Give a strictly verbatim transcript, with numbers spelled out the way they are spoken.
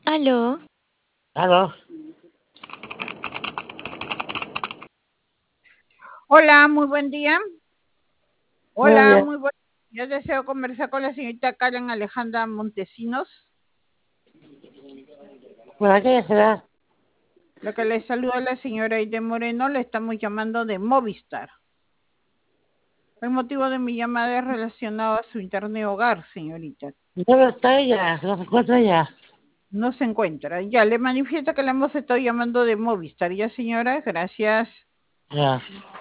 Aló. Aló. Hola, muy buen día. Muy Hola, bien. muy buen día. Yo deseo conversar con la señorita Karen Alejandra Montesinos. ¿Para qué será? Lo que le saluda la señora Aide Moreno, le estamos llamando de Movistar. El motivo de mi llamada es relacionado a su internet hogar, señorita. ¿Dónde está ella? ¿No se encuentra ella? No se encuentra. Ya, le manifiesto que le hemos estado llamando de Movistar. Ya, señora, gracias. Ya.